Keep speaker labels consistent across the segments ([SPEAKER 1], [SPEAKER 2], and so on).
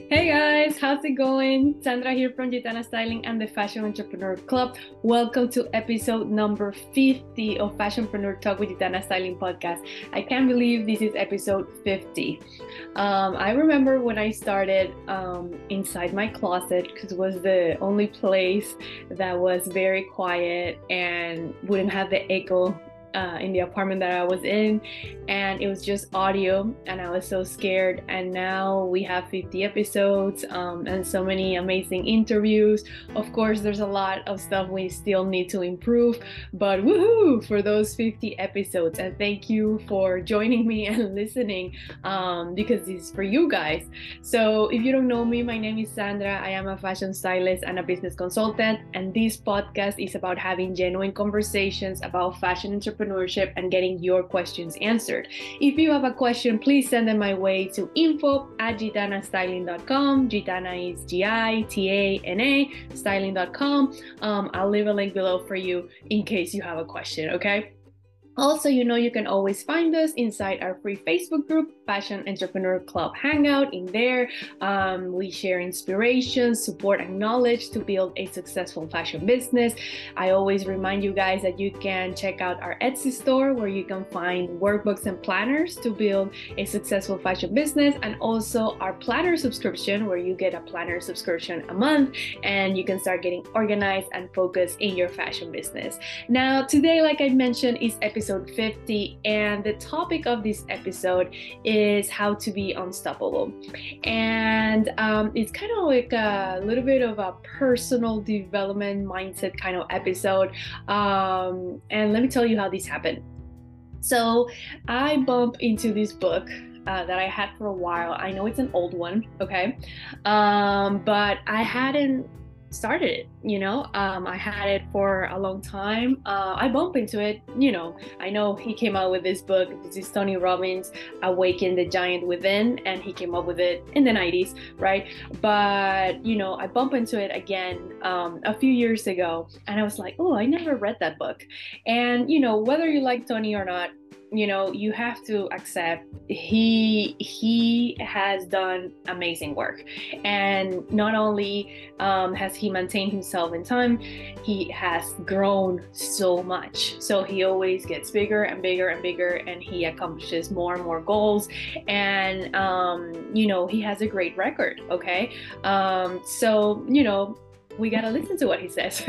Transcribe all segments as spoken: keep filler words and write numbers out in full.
[SPEAKER 1] Hey guys, how's it going? Sandra here from Gitana Styling and the Fashion Entrepreneur Club. Welcome to episode number fifty of Fashionpreneur Talk with Gitana Styling podcast. I can't believe this is episode fifty. Um, I remember when I started um, inside my closet because it was the only place that was very quiet and wouldn't have the echo Uh, in the apartment that I was in, and it was just audio, and I was so scared. And now we have fifty episodes um, and so many amazing interviews. Of course, there's a lot of stuff we still need to improve, but woohoo for those fifty episodes. And thank you for joining me and listening um, because this is for you guys. So if you don't know me, my name is Sandra. I am a fashion stylist and a business consultant, and this podcast is about having genuine conversations about fashion entrepreneurship and getting your questions answered. If you have a question, please send them my way to info at gitana styling dot com. Gitana is G I T A N A styling dot com. Um, I'll leave a link below for you in case you have a question, okay? Also, you know, you can always find us inside our free Facebook group, Fashion Entrepreneur Club Hangout. In there, um, we share inspiration, support, and knowledge to build a successful fashion business. I always remind you guys that you can check out our Etsy store where you can find workbooks and planners to build a successful fashion business, and also our planner subscription where you get a planner subscription a month and you can start getting organized and focused in your fashion business. Now, today, like I mentioned, is episode fifty, and the topic of this episode is how to be unstoppable. And um, it's kind of like a little bit of a personal development mindset kind of episode. Um, and let me tell you how this happened. So I bumped into this book Uh, that I had for a while. I know it's an old one, okay? Um, but I hadn't started it, you know? Um, I had it for a long time. Uh, I bumped into it, you know. I know he came out with this book. This is Tony Robbins, Awaken the Giant Within, and he came up with it in the nineties, right? But, you know, I bumped into it again um, a few years ago, and I was like, oh, I never read that book. And, you know, whether you like Tony or not, you know, you have to accept he he has done amazing work. And not only um, has he maintained himself in time, he has grown so much. So he always gets bigger and bigger and bigger, and he accomplishes more and more goals. And, um, you know, he has a great record, okay? Um, so, you know, we gotta listen to what he says.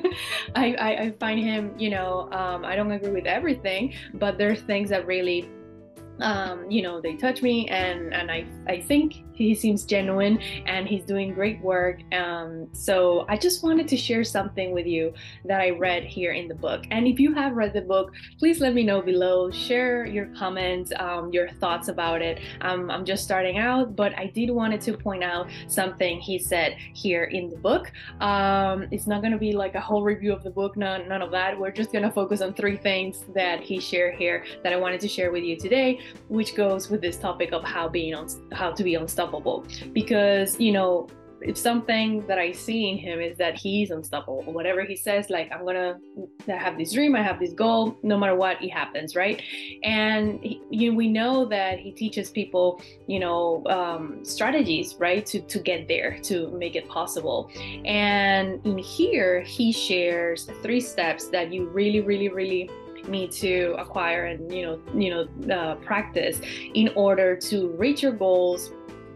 [SPEAKER 1] I, I, I find him, you know, um, I don't agree with everything, but there's things that really, um, you know, they touch me, and, and I, I think he seems genuine and he's doing great work. Um, so I just wanted to share something with you that I read here in the book. And if you have read the book, please let me know below. Share your comments, um, your thoughts about it. Um, I'm just starting out, but I did wanted to point out something he said here in the book. Um, it's not going to be like a whole review of the book, none, none of that. We're just going to focus on three things that he shared here that I wanted to share with you today, which goes with this topic of how being on, how to be unstoppable. Because, you know, it's something that I see in him is that he's unstoppable. Whatever he says, like, I'm gonna have this dream, I have this goal, no matter what, it happens, right? And he, you know, we know that he teaches people, you know, um, strategies, right, to to get there, to make it possible. And in here, he shares three steps that you really, really, really need to acquire and, you know, you know, uh, practice in order to reach your goals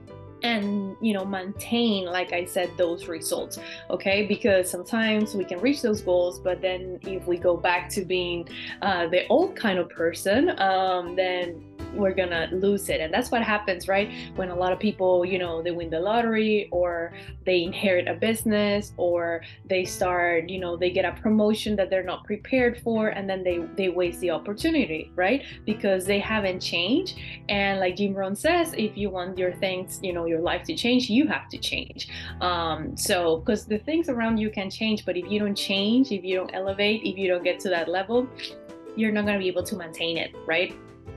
[SPEAKER 1] and, you know, maintain, like I said, those results, okay? Because sometimes we can reach those goals, but then if we go back to being uh, the old kind of person, um, then we're gonna lose it. And that's what happens, right? When a lot of people, you know, they win the lottery, or they inherit a business, or they start, you know, they get a promotion that they're not prepared for, and then they they waste the opportunity, right? Because they haven't changed. And like Jim Rohn says, if you want your things, you know, your life to change, you have to change. Um, so, because the things around you can change, but if you don't change, if you don't elevate, if you don't get to that level, you're not going to be able to maintain it, right?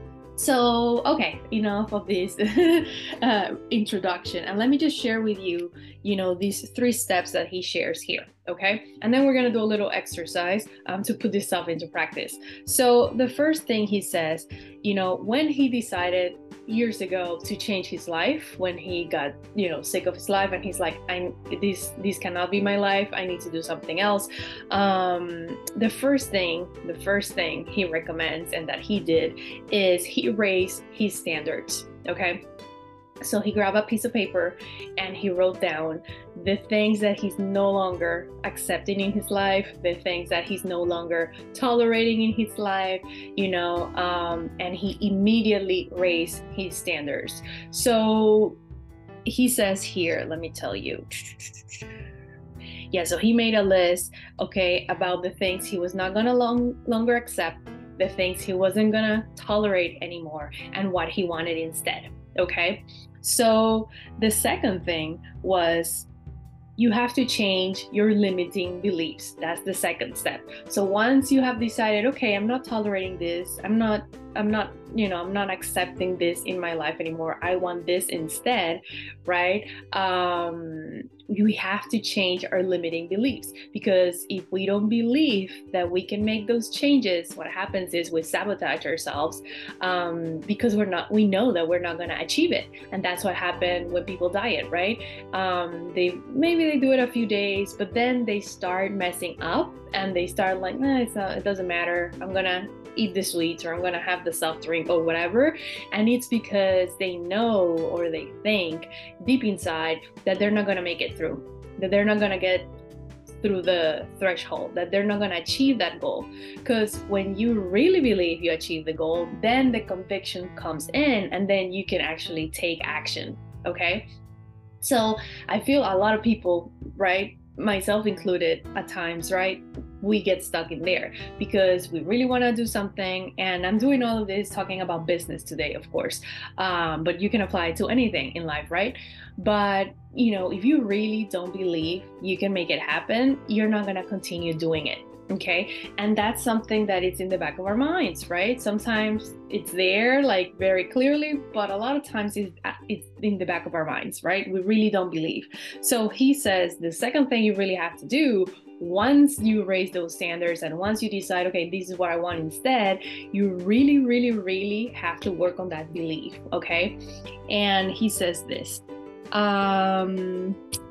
[SPEAKER 1] So, okay, enough of this uh, introduction, and let me just share with you, you know, these three steps that he shares here, okay? And then we're gonna do a little exercise um, to put this stuff into practice. So the first thing he says, you know, when he decided years ago to change his life when he got, you know, sick of his life, and he's like, I this this cannot be my life. I need to do something else. Um, the first thing, the first thing he recommends and that he did is he raised his standards. Okay. So he grabbed a piece of paper and he wrote down the things that he's no longer accepting in his life, the things that he's no longer tolerating in his life, you know, um, and he immediately raised his standards. So he says here, let me tell you. Yeah, so he made a list, okay, about the things he was not gonna long, longer accept, the things he wasn't gonna tolerate anymore, and what he wanted instead. Okay, so the second thing was you have to change your limiting beliefs. That's the second step. So once you have decided, okay, I'm not tolerating this, I'm not, I'm not, you know, I'm not accepting this in my life anymore, I want this instead, right? Um, we have to change our limiting beliefs, because if we don't believe that we can make those changes, what happens is we sabotage ourselves, um, because we're not, we know that we're not going to achieve it. And that's what happened when people diet, right? Um, they maybe they do it a few days, but then they start messing up and they start like, nah, it's not, it doesn't matter, I'm gonna eat the sweets, or I'm gonna have the soft drink or whatever. And it's because they know, or they think deep inside, that they're not gonna make it through, that they're not gonna get through the threshold, that they're not gonna achieve that goal. Because when you really believe you achieve the goal, then the conviction comes in, and then you can actually take action. Okay, so I feel a lot of people, right, myself included at times, right, we get stuck in there because we really want to do something. And I'm doing all of this talking about business today, of course, um, but you can apply it to anything in life, right? But you know, if you really don't believe you can make it happen, you're not going to continue doing it. Okay, and that's something that is in the back of our minds, right? Sometimes it's there like very clearly, but a lot of times it's, it's in the back of our minds, right? We really don't believe. So he says the second thing you really have to do, once you raise those standards and once you decide, okay, this is what I want instead, you really, really, really have to work on that belief. Okay, and he says this. Um,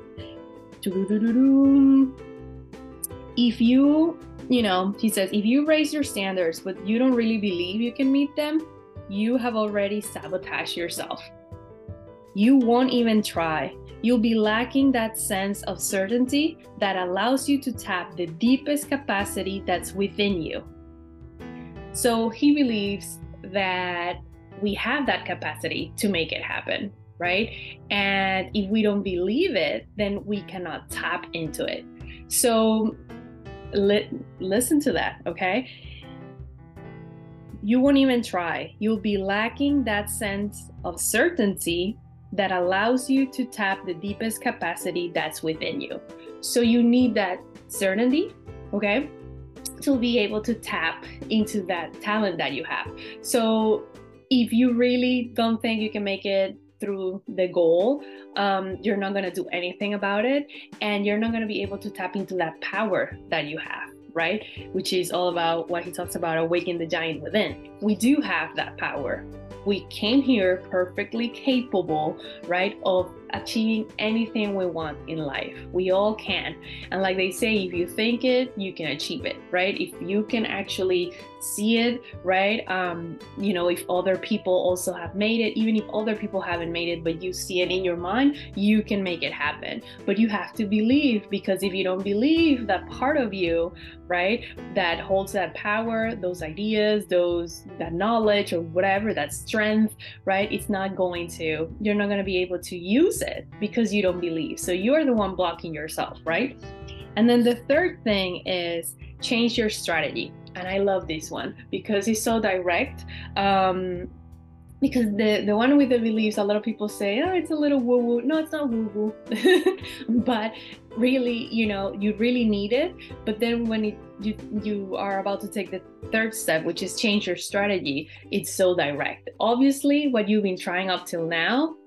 [SPEAKER 1] if you, you know, he says, if you raise your standards, but you don't really believe you can meet them, you have already sabotaged yourself. You won't even try. You'll be lacking that sense of certainty that allows you to tap the deepest capacity that's within you. So he believes that we have that capacity to make it happen, right? And if we don't believe it, then we cannot tap into it. So li- listen to that, okay? You won't even try. You'll be lacking that sense of certainty that allows you to tap the deepest capacity that's within you. So you need that certainty, okay, to be able to tap into that talent that you have. So if you really don't think you can make it through the goal, um, you're not going to do anything about it, and you're not going to be able to tap into that power that you have, right? Which is all about what he talks about, awakening the giant within. We do have that power. We came here perfectly capable, right, of achieving anything we want in life. We all can. And like they say, if you think it, you can achieve it, right? If you can actually see it, right? Um, you know, if other people also have made it, even if other people haven't made it, but you see it in your mind, you can make it happen. But you have to believe, because if you don't believe, that part of you, right, that holds that power, those ideas, those, that knowledge or whatever, that strength, right, it's not going to, you're not going to be able to use it because you don't believe. So you're the one blocking yourself, right? And then the third thing is change your strategy. And I love this one because it's so direct. Um, because the, the one with the beliefs, a lot of people say, oh, it's a little woo-woo. No, it's not woo-woo. But really, you know, you really need it. But then when it, you, you are about to take the third step, which is change your strategy, it's so direct. Obviously, what you've been trying up till now,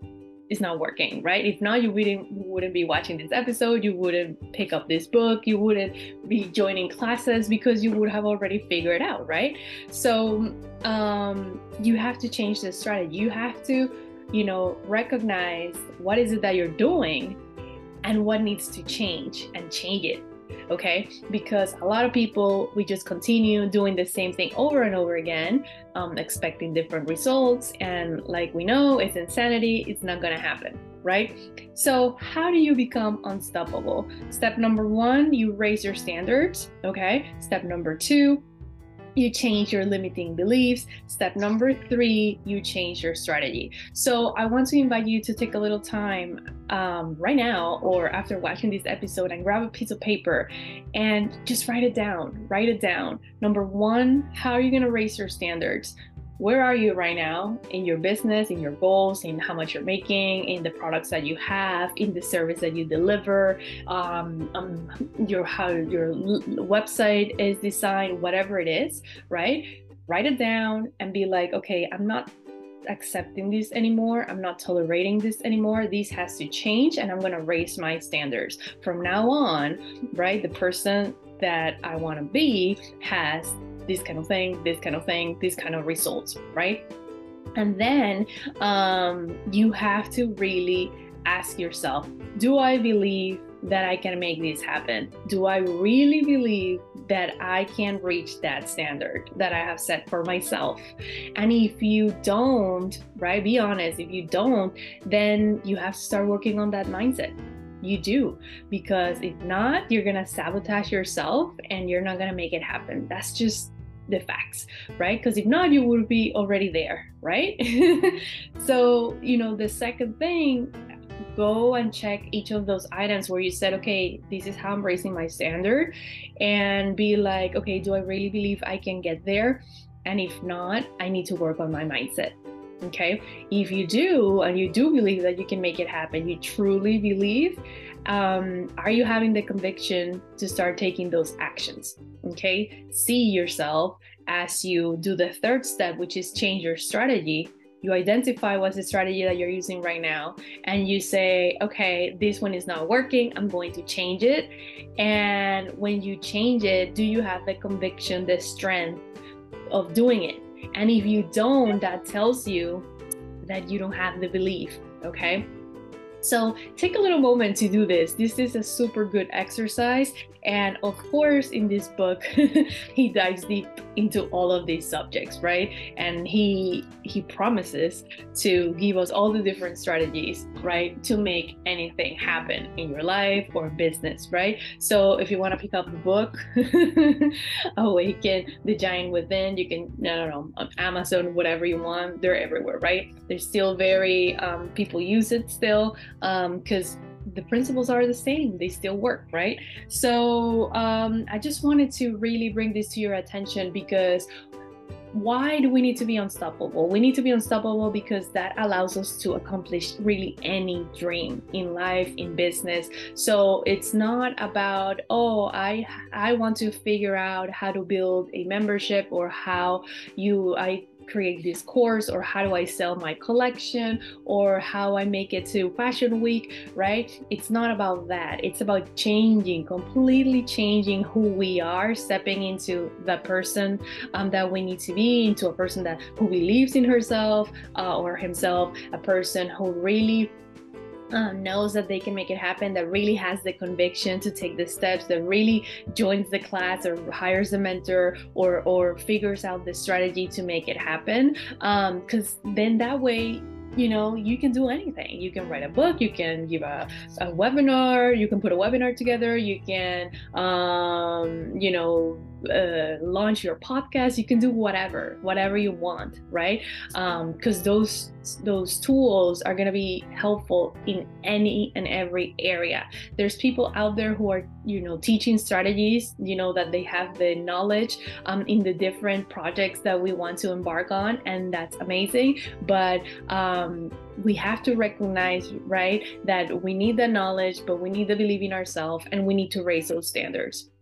[SPEAKER 1] it's not working, right? If not, you wouldn't you wouldn't be watching this episode, you wouldn't pick up this book, you wouldn't be joining classes, because you would have already figured it out, right? So um, you have to change the strategy. You have to, you know, recognize what is it that you're doing and what needs to change, and change it. Okay, because a lot of people, we just continue doing the same thing over and over again, um, expecting different results, and like we know, it's insanity. It's not gonna happen, right? So how do you become unstoppable? Step number one, you raise your standards. Okay, step number two, you change your limiting beliefs. Step number three, you change your strategy. So I want to invite you to take a little time um, right now, or after watching this episode, and grab a piece of paper and just write it down. Write it down. Number one, how are you going to raise your standards? Where are you right now in your business, in your goals, in how much you're making, in the products that you have, in the service that you deliver, um, um, your how your website is designed, whatever it is, right? Write it down and be like, okay, I'm not accepting this anymore. I'm not tolerating this anymore. This has to change, and I'm going to raise my standards. From now on, right, the person that I want to be has this kind of thing, this kind of thing, this kind of results, right? And then um, you have to really ask yourself, do I believe that I can make this happen? Do I really believe that I can reach that standard that I have set for myself? And if you don't, right, be honest, if you don't, then you have to start working on that mindset. You do, because if not, you're gonna sabotage yourself and you're not gonna make it happen. That's just the facts, right? Because if not, you would be already there, right? So, you know, the second thing, go and check each of those items where you said, okay, this is how I'm raising my standard, and be like, okay, do I really believe I can get there? And if not, I need to work on my mindset. Okay, if you do, and you do believe that you can make it happen, you truly believe, um, are you having the conviction to start taking those actions? Okay, see yourself as you do the third step, which is change your strategy. You identify what's the strategy that you're using right now, and you say, okay, this one is not working, I'm going to change it. And when you change it, do you have the conviction, the strength of doing it? And if you don't, that tells you that you don't have the belief, okay? So take a little moment to do this. This is a super good exercise. And of course, in this book, he dives deep into all of these subjects, right? And he he promises to give us all the different strategies, right, to make anything happen in your life or business, right? So if you want to pick up the book, Awaken the Giant Within, you can, no, no, no, on Amazon, whatever you want, they're everywhere, right? They're still very, um, people use it still, because um, the principles are the same, they still work, right? So um, I just wanted to really bring this to your attention, because why do we need to be unstoppable? We need to be unstoppable because that allows us to accomplish really any dream in life, in business. So it's not about, oh, I I want to figure out how to build a membership, or how you I create this course, or how do I sell my collection, or how I make it to Fashion Week, right? It's not about that. It's about changing, completely changing who we are, stepping into the person um, that we need to be, into a person that who believes in herself uh, or himself, a person who really Uh, knows that they can make it happen, that really has the conviction to take the steps, that really joins the class or hires a mentor, or or figures out the strategy to make it happen. Um, because then that way, you know, you can do anything. You can write a book, you can give a, a webinar, you can put a webinar together, you can, um, you know, uh, launch your podcast, you can do whatever, whatever you want, right? Um, because those those tools are going to be helpful in any and every area. There's people out there who are, you know, teaching strategies, you know, that they have the knowledge um, in the different projects that we want to embark on, and that's amazing. But um, we have to recognize, right, that we need the knowledge, but we need to believe in ourselves, and we need to raise those standards.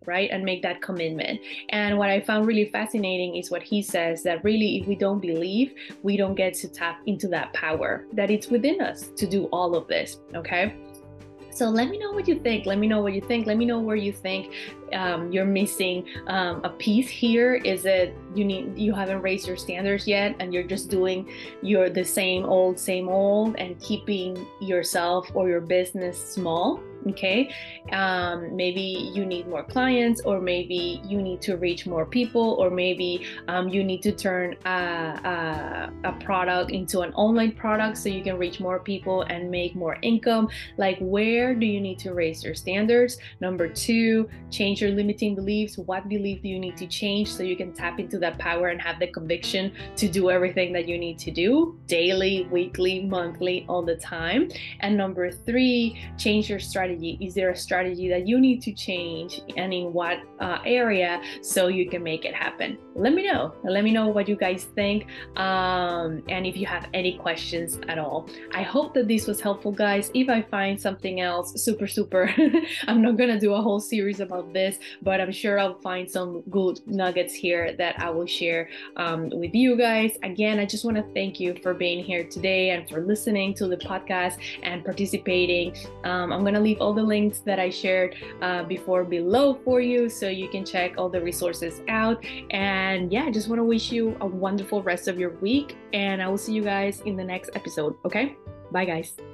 [SPEAKER 1] right? And make that commitment. And what I found really fascinating is what he says, that really, if we don't believe, we don't get to tap into that power, that it's within us to do all of this, okay? So let me know what you think. Let me know what you think. Let me know where you think um, you're missing um, a piece here. Is it you need you haven't raised your standards yet, and you're just doing your the same old, same old, and keeping yourself or your business small? Okay, um, maybe you need more clients, or maybe you need to reach more people, or maybe um, you need to turn a, a, a product into an online product so you can reach more people and make more income. Like, where do you need to raise your standards? Number two, change your limiting beliefs. What belief do you need to change so you can tap into that power and have the conviction to do everything that you need to do daily, weekly, monthly, all the time? And number three, change your strategy. Is there a strategy that you need to change, and in what uh, area, so you can make it happen? Let me know. Let me know what you guys think, um, and if you have any questions at all. I hope that this was helpful, guys. If I find something else super, super, I'm not gonna do a whole series about this, but I'm sure I'll find some good nuggets here that I will share um, with you guys. Again, I just want to thank you for being here today and for listening to the podcast and participating. Um, I'm gonna leave all the links that I shared uh, before below for you, so you can check all the resources out. And yeah, I just want to wish you a wonderful rest of your week, and I will see you guys in the next episode. Okay, bye guys.